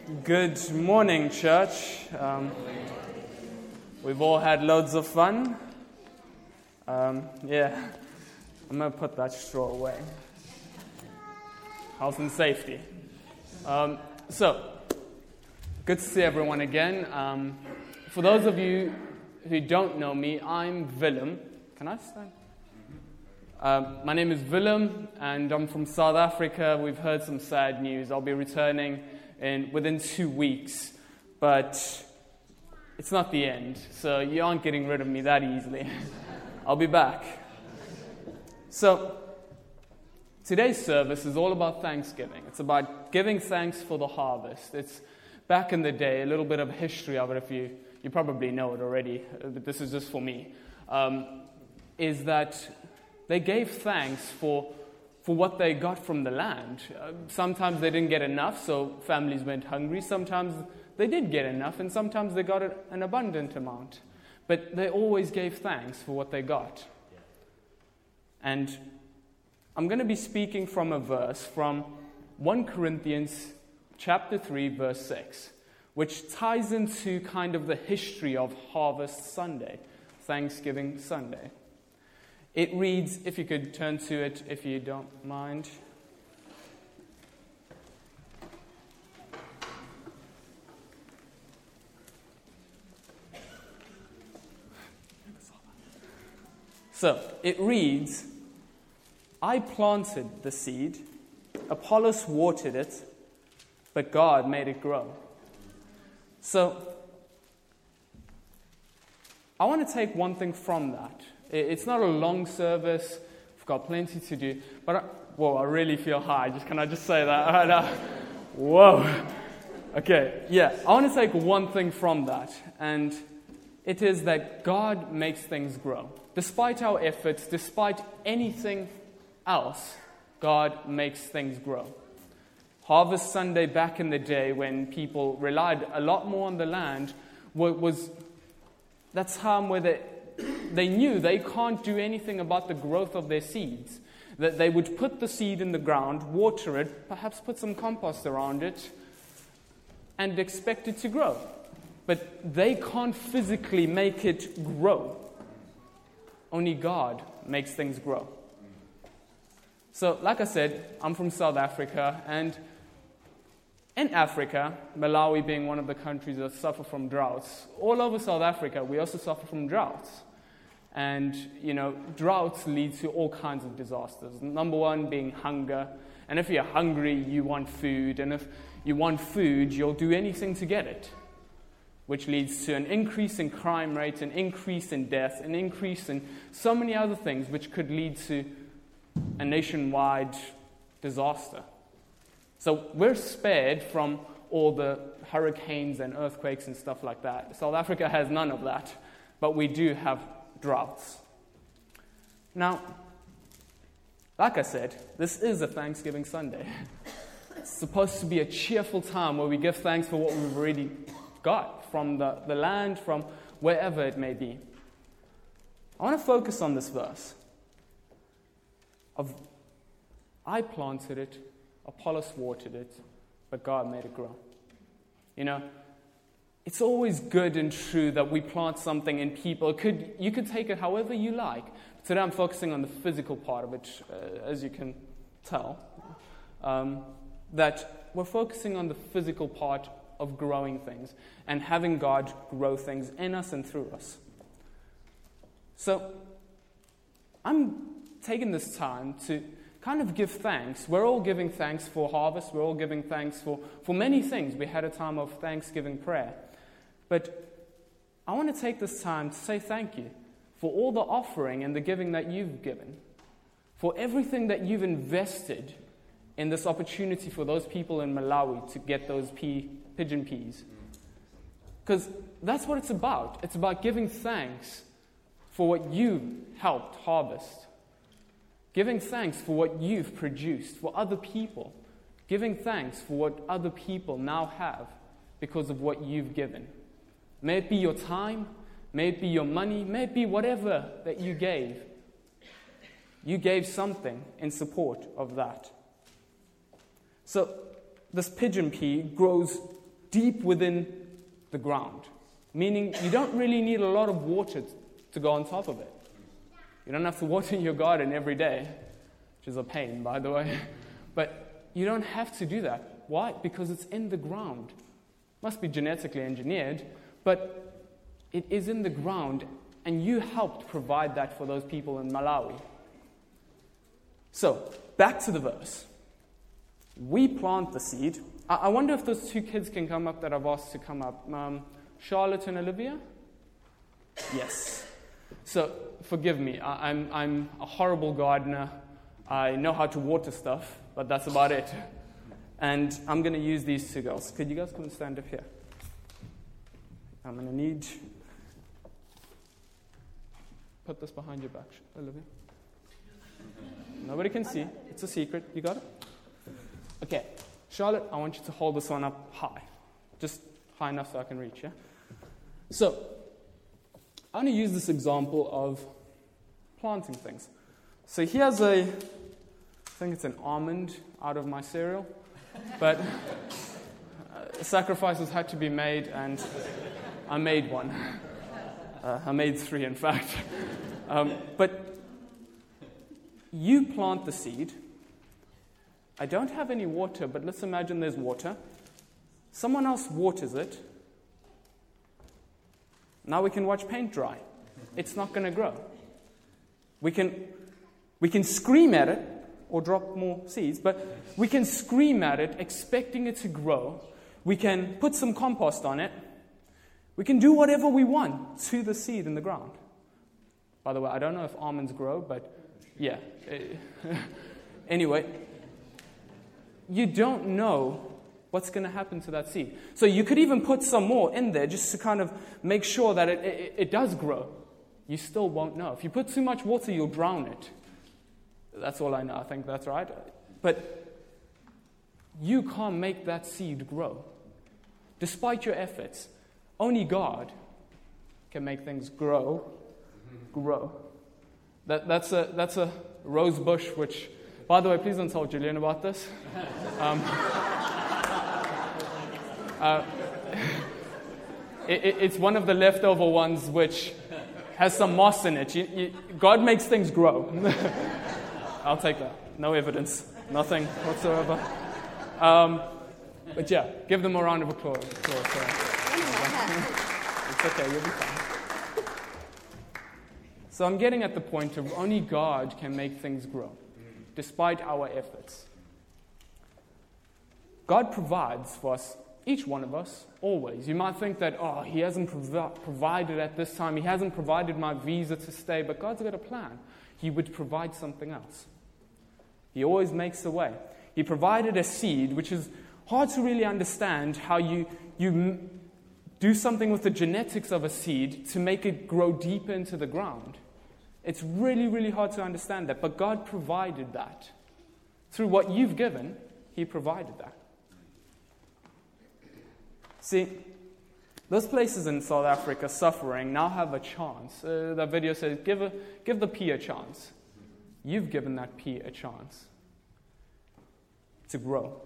Good morning, church. We've all had loads of fun. I'm going to put that straw away. Health and safety. So, good to see everyone again. For those of you who don't know me, I'm Willem. Can I stand? My name is Willem, and I'm from South Africa. We've heard some sad news. I'll be returning within 2 weeks, but it's not the end, so you aren't getting rid of me that easily. I'll be back. So, today's service is all about Thanksgiving. It's about giving thanks for the harvest. It's back in the day, a little bit of history of it, if you probably know it already, but this is just for me, is that they gave thanks for what they got from the land. Sometimes they didn't get enough, so families went hungry. Sometimes they did get enough, and sometimes they got an abundant amount. But they always gave thanks for what they got. And I'm going to be speaking from a verse from 1 Corinthians chapter 3, verse 6, which ties into kind of the history of Harvest Sunday, Thanksgiving Sunday. It reads, if you could turn to it if you don't mind. So, it reads, I planted the seed, Apollos watered it, but God made it grow. So, I want to take one thing from that. It's not a long service. We've got plenty to do. But, I really feel high. Can I just say that right now? Whoa. Okay, I want to take one thing from that. And it is that God makes things grow. Despite our efforts, despite anything else, God makes things grow. Harvest Sunday back in the day when people relied a lot more on the land was that time where they knew they can't do anything about the growth of their seeds. That they would put the seed in the ground, water it, perhaps put some compost around it, and expect it to grow. But they can't physically make it grow. Only God makes things grow. So, like I said, I'm from South Africa, and in Africa, Malawi being one of the countries that suffer from droughts, all over South Africa, we also suffer from droughts. And, droughts lead to all kinds of disasters. Number one being hunger. And if you're hungry, you want food. And if you want food, you'll do anything to get it. Which leads to an increase in crime rate, an increase in death, an increase in so many other things, which could lead to a nationwide disaster. So we're spared from all the hurricanes and earthquakes and stuff like that. South Africa has none of that, but we do have droughts. Now, like I said, this is a Thanksgiving Sunday. It's supposed to be a cheerful time where we give thanks for what we've already got from the land, from wherever it may be. I want to focus on this verse of I planted it, Apollos watered it, but God made it grow. It's always good and true that we plant something in people. You could take it however you like. Today I'm focusing on the physical part of it, as you can tell. That we're focusing on the physical part of growing things and having God grow things in us and through us. So I'm taking this time to kind of give thanks. We're all giving thanks for harvest. We're all giving thanks for many things. We had a time of Thanksgiving prayer. But I want to take this time to say thank you for all the offering and the giving that you've given, for everything that you've invested in this opportunity for those people in Malawi to get those pigeon peas. Because that's what it's about. It's about giving thanks for what you helped harvest. Giving thanks for what you've produced for other people. Giving thanks for what other people now have because of what you've given. May it be your time, may it be your money, may it be whatever that you gave. You gave something in support of that. So this pigeon pea grows deep within the ground, meaning you don't really need a lot of water to go on top of it. You don't have to water your garden every day, which is a pain, by the way. But you don't have to do that. Why? Because it's in the ground. Must be genetically engineered, but it is in the ground, and you helped provide that for those people in Malawi. So, back to the verse. We plant the seed. I wonder if those two kids can come up that I've asked to come up. Charlotte and Olivia? Yes. So, forgive me. I'm a horrible gardener. I know how to water stuff, but that's about it. And I'm going to use these two girls. Could you guys come and stand up here? I'm going to need... Put this behind your back, Olivia. Nobody can see. It's a secret. You got it? Okay. Charlotte, I want you to hold this one up high. Just high enough so I can reach, yeah? So, I'm going to use this example of planting things. So here's I think it's an almond out of my cereal. But sacrifices had to be made, and I made one. I made 3, in fact. But you plant the seed. I don't have any water, but let's imagine there's water. Someone else waters it. Now we can watch paint dry. It's not going to grow. We can scream at it or drop more seeds, but we can scream at it expecting it to grow. We can put some compost on it. We can do whatever we want to the seed in the ground. By the way, I don't know if almonds grow, but yeah. Anyway, you don't know what's going to happen to that seed. So you could even put some more in there just to kind of make sure that it does grow. You still won't know. If you put too much water, you'll drown it. That's all I know. I think that's right. But you can't make that seed grow. Despite your efforts, only God can make things grow. That's a rose bush, which, by the way, please don't tell Julian about this. It's one of the leftover ones which has some moss in it. God makes things grow. I'll take that. No evidence. Nothing whatsoever. But yeah, give them a round of applause. It's okay, you'll be fine. So I'm getting at the point of only God can make things grow, despite our efforts. God provides for us, each one of us, always. You might think that, he hasn't provided at this time. He hasn't provided my visa to stay. But God's got a plan. He would provide something else. He always makes a way. He provided a seed, which is hard to really understand how you do something with the genetics of a seed to make it grow deeper into the ground. It's really, really hard to understand that. But God provided that. Through what you've given, He provided that. See, those places in South Africa suffering now have a chance. That video says, give the pea a chance. You've given that pea a chance to grow.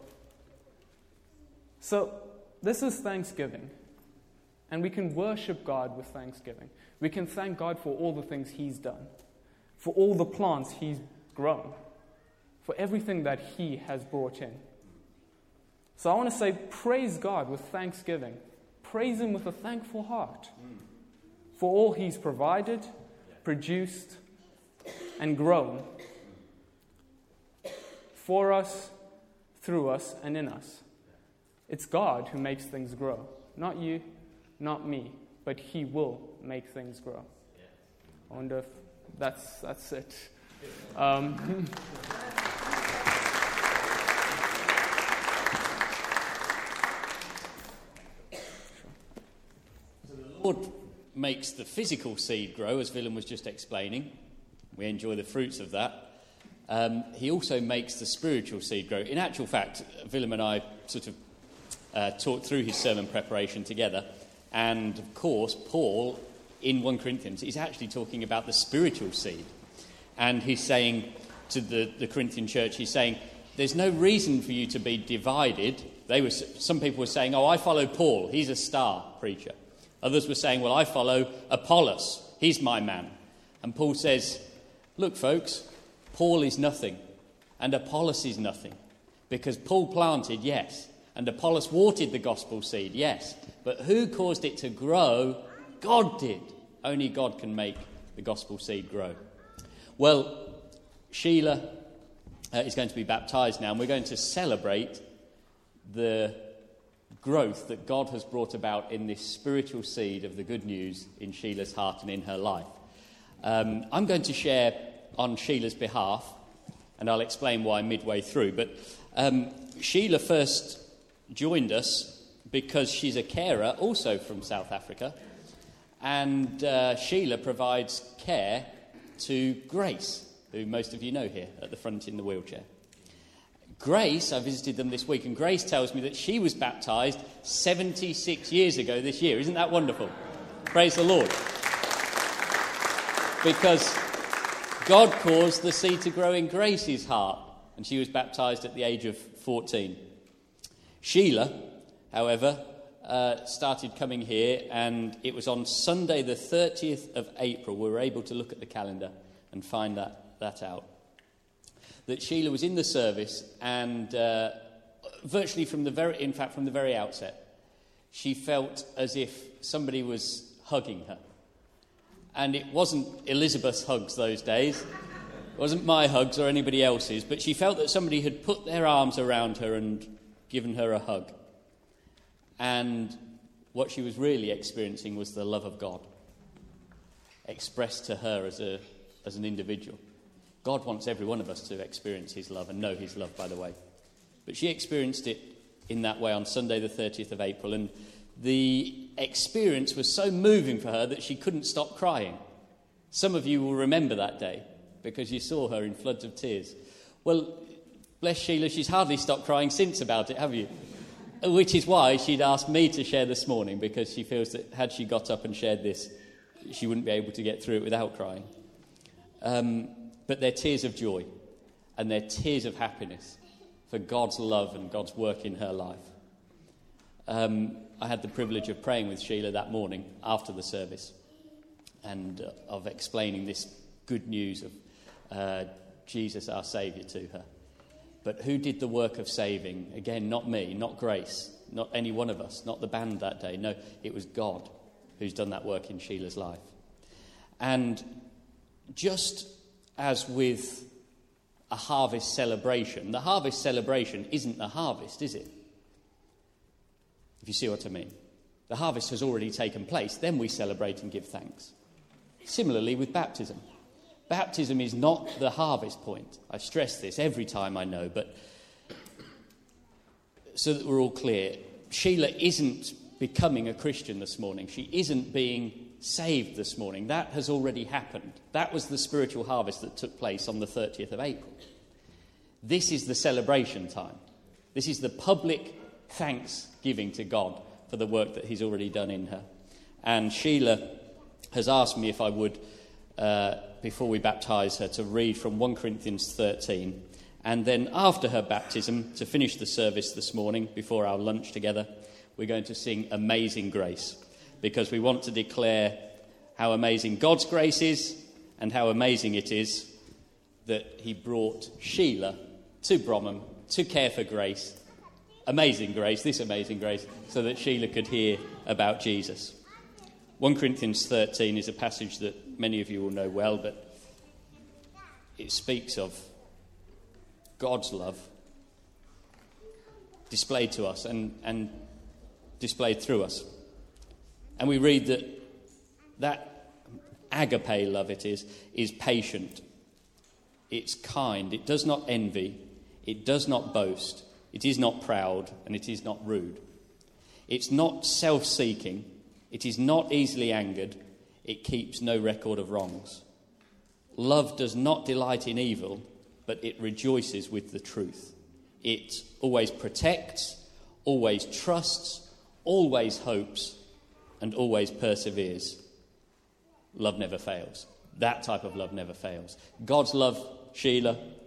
So, this is Thanksgiving. And we can worship God with thanksgiving. We can thank God for all the things He's done, for all the plants He's grown, for everything that He has brought in. So I want to say, praise God with thanksgiving. Praise Him with a thankful heart for all He's provided, produced, and grown for us, through us, and in us. It's God who makes things grow. Not you, not me, but He will make things grow. I wonder if that's it. Lord makes the physical seed grow, as Willem was just explaining. We enjoy the fruits of that. He also makes the spiritual seed grow. In actual fact, Willem and I sort of talked through his sermon preparation together. And, of course, Paul, in 1 Corinthians, is actually talking about the spiritual seed. And he's saying to the Corinthian church, he's saying, there's no reason for you to be divided. Some people were saying, I follow Paul, he's a star preacher. Others were saying, I follow Apollos, he's my man. And Paul says, look, folks, Paul is nothing, and Apollos is nothing. Because Paul planted, yes, and Apollos watered the gospel seed, yes. But who caused it to grow? God did. Only God can make the gospel seed grow. Well, Sheila is going to be baptised now, and we're going to celebrate the growth that God has brought about in this spiritual seed of the good news in Sheila's heart and in her life. I'm going to share on Sheila's behalf, and I'll explain why midway through. But Sheila first joined us because she's a carer, also from South Africa, and Sheila provides care to Grace, who most of you know here at the front in the wheelchair. Grace, I visited them this week, and Grace tells me that she was baptised 76 years ago this year. Isn't that wonderful? Praise the Lord. Because God caused the seed to grow in Grace's heart, and she was baptised at the age of 14. Sheila, however, started coming here, and it was on Sunday the 30th of April, we were able to look at the calendar and find that out, that Sheila was in the service, and virtually from the very outset, she felt as if somebody was hugging her. And it wasn't Elizabeth's hugs those days, it wasn't my hugs or anybody else's, but she felt that somebody had put their arms around her and given her a hug. And what she was really experiencing was the love of God, expressed to her as an individual. God wants every one of us to experience his love and know his love, by the way. But she experienced it in that way on Sunday the 30th of April, and the experience was so moving for her that she couldn't stop crying. Some of you will remember that day because you saw her in floods of tears. Well, bless Sheila, she's hardly stopped crying since about it, have you? Which is why she'd asked me to share this morning, because she feels that had she got up and shared this, she wouldn't be able to get through it without crying. But they're tears of joy, and they're tears of happiness for God's love and God's work in her life. I had the privilege of praying with Sheila that morning after the service, and of explaining this good news of Jesus, our Saviour, to her. But who did the work of saving? Again, not me, not Grace, not any one of us, not the band that day. No, it was God who's done that work in Sheila's life. And just as with a harvest celebration, the harvest celebration isn't the harvest, is it? If you see what I mean. The harvest has already taken place, then we celebrate and give thanks. Similarly with baptism. Baptism is not the harvest point. I stress this every time, I know, but so that we're all clear, Sheila isn't becoming a Christian this morning. She isn't being saved this morning. That has already happened. That was the spiritual harvest that took place on the 30th of April. This is the celebration time. This is the public thanksgiving to God for the work that he's already done in her. And Sheila has asked me if I would, before we baptise her, to read from 1 Corinthians 13. And then after her baptism, to finish the service this morning, before our lunch together, we're going to sing Amazing Grace, because we want to declare how amazing God's grace is and how amazing it is that he brought Sheila to Bromham to care for Grace. Amazing grace, this amazing grace, so that Sheila could hear about Jesus. 1 Corinthians 13 is a passage that many of you will know well, but it speaks of God's love displayed to us and displayed through us. And we read that agape love is patient, it's kind, it does not envy, it does not boast, it is not proud, and it is not rude. It's not self-seeking, it is not easily angered, it keeps no record of wrongs. Love does not delight in evil, but it rejoices with the truth. It always protects, always trusts, always hopes, and always perseveres. Love never fails. That type of love never fails. God's love, Sheila,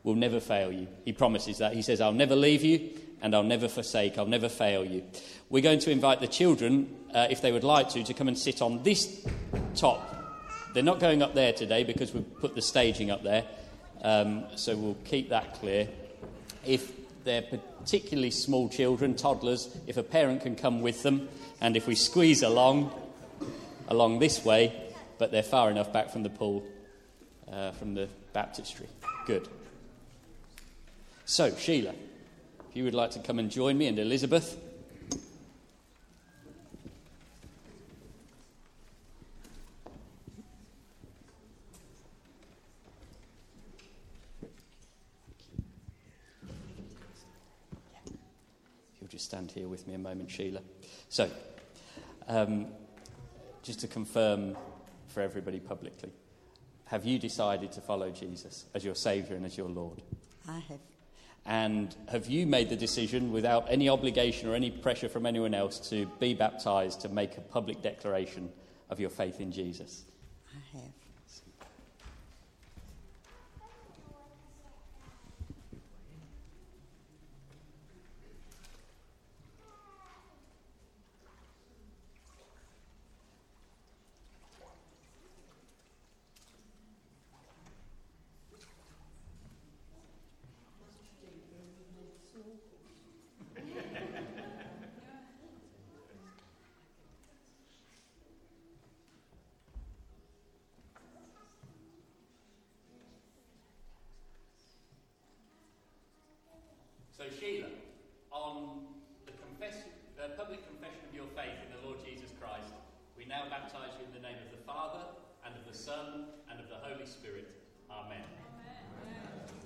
will never fail you. He promises that. He says, I'll never leave you and I'll never forsake, I'll never fail you. We're going to invite the children, if they would like to come and sit on this top. They're not going up there today because we've put the staging up there, so we'll keep that clear. If they're particularly small children, toddlers, if a parent can come with them, and if we squeeze along this way, but they're far enough back from the pool, from the baptistry. Good. So, Sheila, if you would like to come and join me, and Elizabeth. You'll just stand here with me a moment, Sheila. So, just to confirm for everybody publicly, have you decided to follow Jesus as your Saviour and as your Lord? I have. And have you made the decision without any obligation or any pressure from anyone else to be baptised, to make a public declaration of your faith in Jesus? I have. So Sheila, on the public confession of your faith in the Lord Jesus Christ, we now baptise you in the name of the Father, and of the Son, and of the Holy Spirit. Amen. Amen.